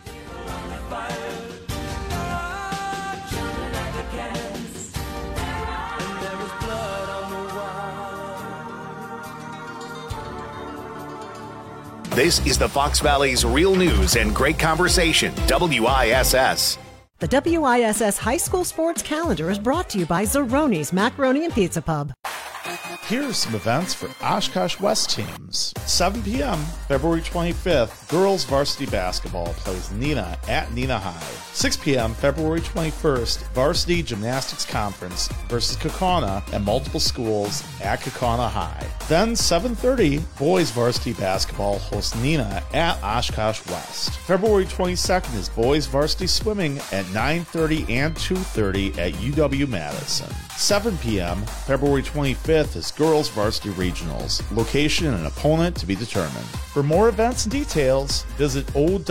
Speaker 1: This is the Fox Valley's Real News and Great Conversation, WISS.
Speaker 3: The WISS High School Sports Calendar is brought to you by Zeroni's Macaroni and Pizza Pub.
Speaker 5: Here are some events for Oshkosh West teams. 7 p.m., February 25th, girls varsity basketball plays Neenah at Neenah High. 6 p.m., February 21st, varsity gymnastics conference versus Kaukauna and multiple schools at Kaukauna High. Then 7:30, boys varsity basketball hosts Neenah at Oshkosh West. February 22nd is boys varsity swimming at 9:30 and 2:30 at UW-Madison. 7 p.m., February 25th is girls varsity regionals. Location and opponent to be determined. For more events and details, visit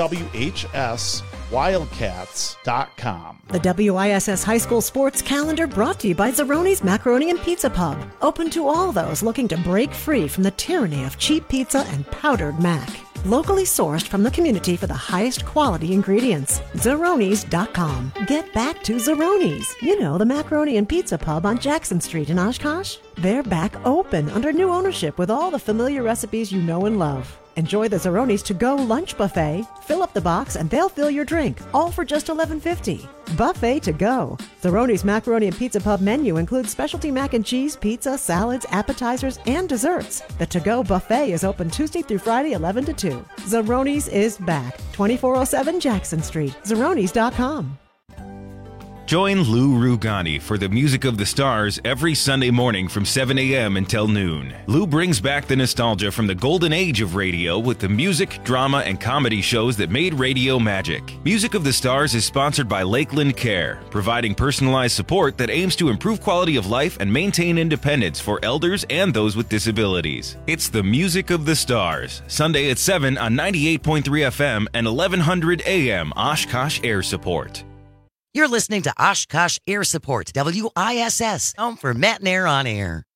Speaker 5: OWHSWildcats.com.
Speaker 3: The WISS High School Sports Calendar brought to you by Zeroni's Macaroni and Pizza Pub. Open to all those looking to break free from the tyranny of cheap pizza and powdered mac. Locally sourced from the community for the highest quality ingredients. Zeronis.com. Get back to Zeroni's. You know, the Macaroni and Pizza Pub on Jackson Street in Oshkosh. They're back open under new ownership with all the familiar recipes you know and love. Enjoy the Zeroni's to-go lunch buffet. Fill up the box and they'll fill your drink, all for just $11.50. Buffet to go. Zeroni's Macaroni and Pizza Pub menu includes specialty mac and cheese, pizza, salads, appetizers, and desserts. The to-go buffet is open Tuesday through Friday, 11 to 2. Zeroni's is back. 2407 Jackson Street. Zeronis.com.
Speaker 18: Join Lou Rugani for the Music of the Stars every Sunday morning from 7 a.m. until noon. Lou brings back the nostalgia from the golden age of radio with the music, drama, and comedy shows that made radio magic. Music of the Stars is sponsored by Lakeland Care, providing personalized support that aims to improve quality of life and maintain independence for elders and those with disabilities. It's the Music of the Stars, Sunday at 7 on 98.3 FM and 1100 AM Oshkosh Air Support.
Speaker 19: You're listening to Oshkosh Air Support, WISS, home for Matt and Air on Air.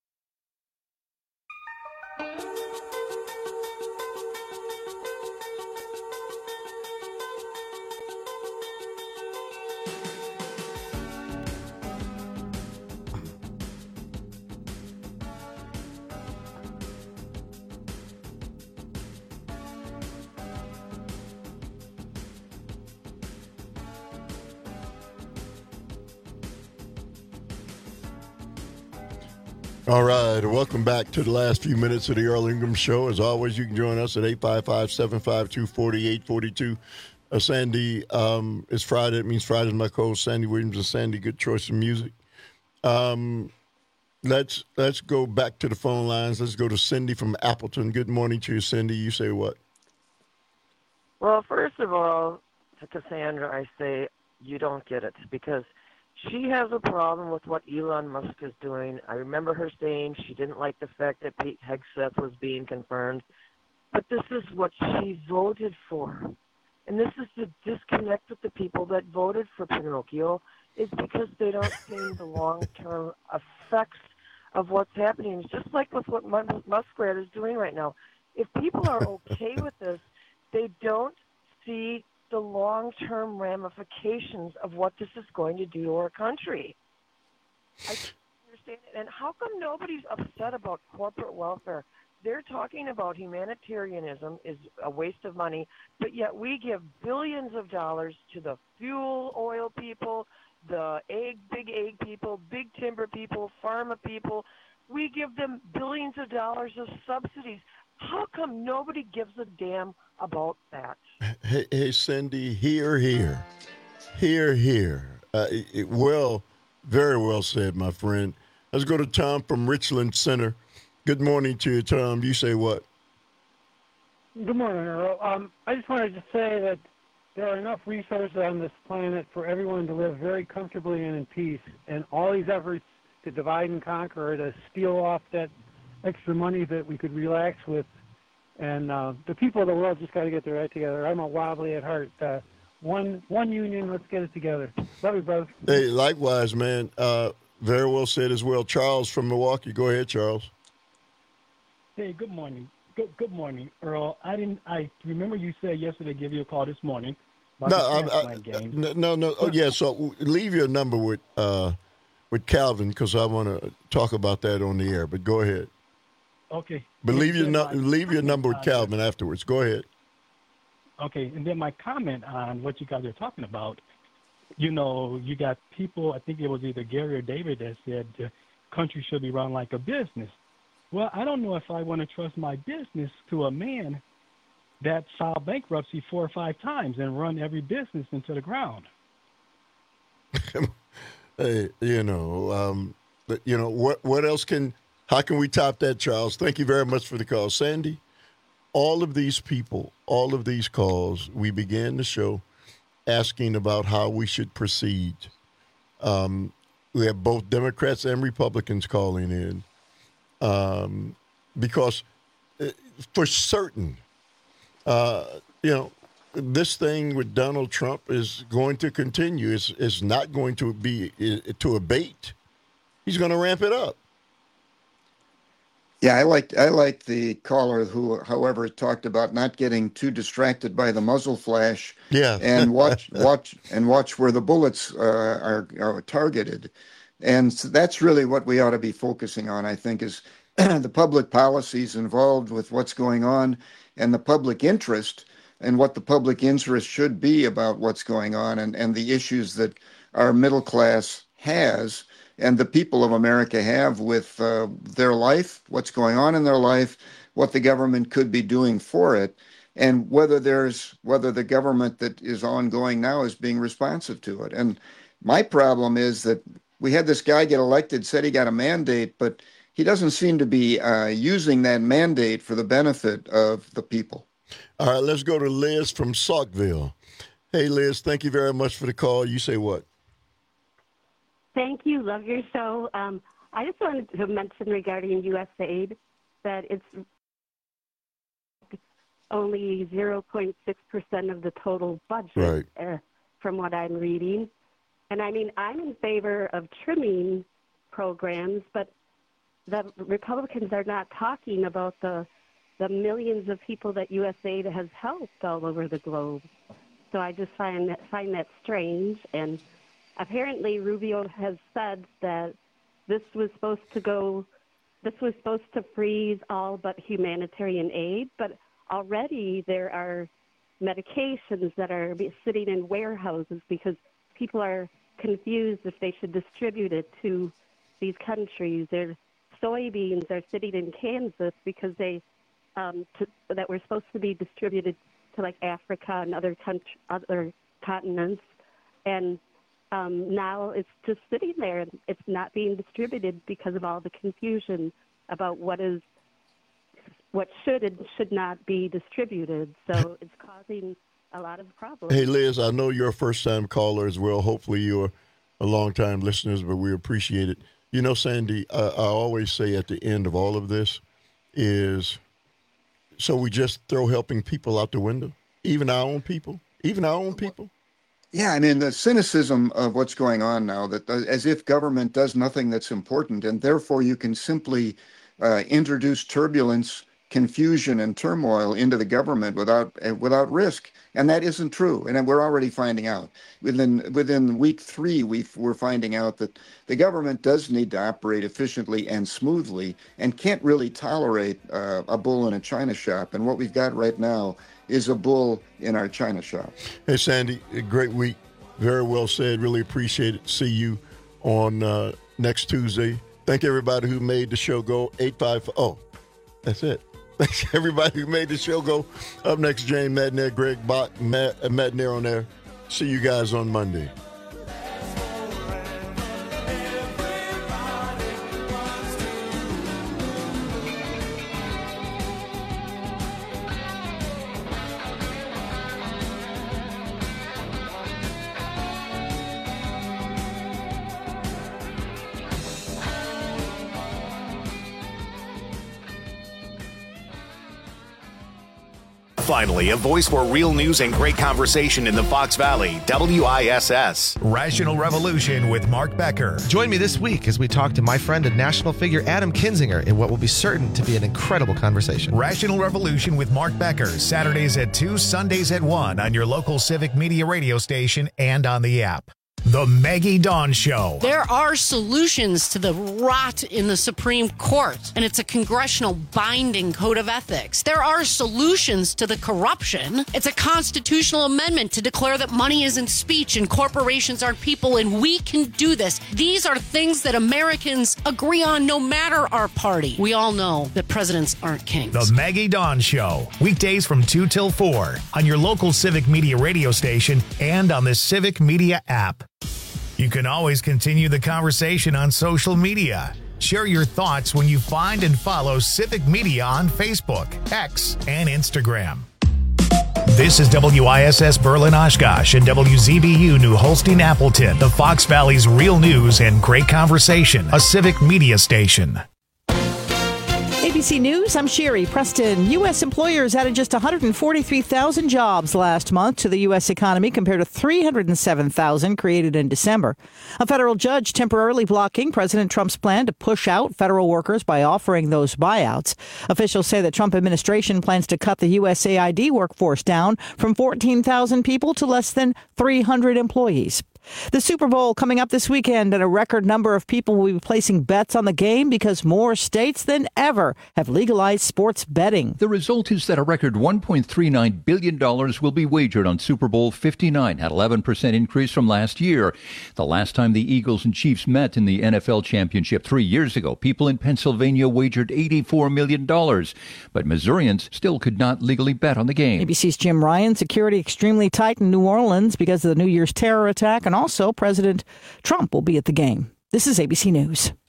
Speaker 15: All right, welcome back to the last few minutes of the Earl Ingram Show. As always, you can join us at 855-752-4842. Sandy, it's Friday. It means Friday's my co-host, Sandy Williams. And Sandy, good choice of music. Let's go back to the phone lines. Let's go to Cindy from Appleton. Good morning to you, Cindy. You say what?
Speaker 20: Well, first of all, to Cassandra, I say you don't get it because she has a problem with what Elon Musk is doing. I remember her saying she didn't like the fact that Pete Hegseth was being confirmed. But this is what she voted for. And this is the disconnect with the people that voted for Pinocchio is because they don't see the long-term effects of what's happening. It's just like with what Muskrat is doing right now. If people are okay with this, they don't see the long-term ramifications of what this is going to do to our country. I don't understand it. And how come nobody's upset about corporate welfare? They're talking about humanitarianism is a waste of money, but yet we give billions of dollars to the fuel oil people, the big egg people, big timber people, pharma people. We give them billions of dollars of subsidies. How come nobody gives a damn about that?
Speaker 15: Hey, Cindy, here. Well, very well said, my friend. Let's go to Tom from Richland Center. Good morning to you, Tom. You say what?
Speaker 21: Good morning, Earl. I just wanted to say that there are enough resources on this planet for everyone to live very comfortably and in peace. And all these efforts to divide and conquer or to steal off that extra money that we could relax with. And the people of the world just got to get their act together. I'm a wobbly at heart. One union, let's get it together. Love you, brother.
Speaker 15: Hey, likewise, man. Very well said as well. Charles from Milwaukee. Go ahead, Charles.
Speaker 22: Hey, good morning. Good morning, Earl. I remember you said yesterday give you a call this morning.
Speaker 15: No. Oh, yeah. So leave your number with Calvin because I want to talk about that on the air. But go ahead.
Speaker 22: Okay.
Speaker 15: But leave your number with Calvin afterwards. Go ahead.
Speaker 22: Okay, and then my comment on what you guys are talking about. You know, you got people. I think it was either Gary or David that said country should be run like a business. Well, I don't know if I want to trust my business to a man that filed bankruptcy 4 or 5 times and run every business into the ground.
Speaker 15: Hey, what else how can we top that, Charles? Thank you very much for the call. Sandy, all of these people, all of these calls, we began the show asking about how we should proceed. We have both Democrats and Republicans calling in because for certain, this thing with Donald Trump is going to continue. It's not going to be to abate. He's going to ramp it up.
Speaker 16: Yeah, I like the caller who, however, talked about not getting too distracted by the muzzle flash.
Speaker 15: Yeah,
Speaker 16: and watch where the bullets are targeted, and so that's really what we ought to be focusing on. I think is the public policies involved with what's going on, and the public interest, and what the public interest should be about what's going on, and the issues that our middle class has. And the people of America have with their life, what's going on in their life, what the government could be doing for it, and whether the government that is ongoing now is being responsive to it. And my problem is that we had this guy get elected, said he got a mandate, but he doesn't seem to be using that mandate for the benefit of the people.
Speaker 15: All right, let's go to Liz from Saukville. Hey, Liz, thank you very much for the call. You say what?
Speaker 4: Thank you. Love your show. I just wanted to mention regarding USAID that it's only 0.6% of the total budget, from what I'm reading. And I mean, I'm in favor of trimming programs, but the Republicans are not talking about the millions of people that USAID has helped all over the globe. So I just find that strange. And apparently, Rubio has said that this was supposed to freeze all but humanitarian aid, but already there are medications that are sitting in warehouses because people are confused if they should distribute it to these countries. Their soybeans are sitting in Kansas because that were supposed to be distributed to like Africa and other continents, and now it's just sitting there. It's not being distributed because of all the confusion about what should and should not be distributed. So it's causing a lot of problems.
Speaker 15: Hey, Liz, I know you're a first-time caller as well. Hopefully you're a long-time listener, but we appreciate it. You know, Sandy, I always say at the end of all of this is, so we just throw helping people out the window, even our own people?
Speaker 16: Yeah, I mean, the cynicism of what's going on now, that as if government does nothing that's important, and therefore you can simply introduce turbulence, confusion, and turmoil into the government without risk. And that isn't true. And we're already finding out. Within week 3, we're finding out that the government does need to operate efficiently and smoothly and can't really tolerate a bull in a china shop. And what we've got right now is a bull in our china shop.
Speaker 15: Hey, Sandy, a great week. Very well said. Really appreciate it. See you on next Tuesday. Thank everybody who made the show go. 855. Oh, that's it. Thanks everybody who made the show go. Up next, James Madner, Greg Bach, Matt Nair on there. See you guys on Monday.
Speaker 1: Finally, a voice for real news and great conversation in the Fox Valley, WISS. Rational Revolution with Mark Becker.
Speaker 6: Join me this week as we talk to my friend and national figure Adam Kinzinger in what will be certain to be an incredible conversation.
Speaker 1: Rational Revolution with Mark Becker, Saturdays at 2, Sundays at 1 on your local Civic Media radio station and on the app. The Maggie Dawn Show.
Speaker 7: There are solutions to the rot in the Supreme Court, and it's a congressional binding code of ethics. There are solutions to the corruption. It's a constitutional amendment to declare that money isn't speech and corporations aren't people, and we can do this. These are things that Americans agree on no matter our party. We all know that presidents aren't kings.
Speaker 1: The Maggie Dawn Show. Weekdays from 2 till 4 on your local Civic Media radio station and on the Civic Media app. You can always continue the conversation on social media. Share your thoughts when you find and follow Civic Media on Facebook, X, and Instagram. This is WISS Berlin Oshkosh and WZBU New Holstein Appleton, the Fox Valley's real news and great conversation, a Civic Media station.
Speaker 8: ABC News, I'm Sherry Preston. U.S. employers added just 143,000 jobs last month to the U.S. economy compared to 307,000 created in December. A federal judge temporarily blocking President Trump's plan to push out federal workers by offering those buyouts. Officials say the Trump administration plans to cut the USAID workforce down from 14,000 people to less than 300 employees. The Super Bowl coming up this weekend, and a record number of people will be placing bets on the game because more states than ever have legalized sports betting.
Speaker 10: The result is that a record $1.39 billion will be wagered on Super Bowl 59, an 11% increase from last year. The last time the Eagles and Chiefs met in the NFL championship 3 years ago, people in Pennsylvania wagered $84 million. But Missourians still could not legally bet on the game.
Speaker 8: ABC's Jim Ryan. Security extremely tight in New Orleans because of the New Year's terror attack, and also President Trump will be at the game. This is ABC News.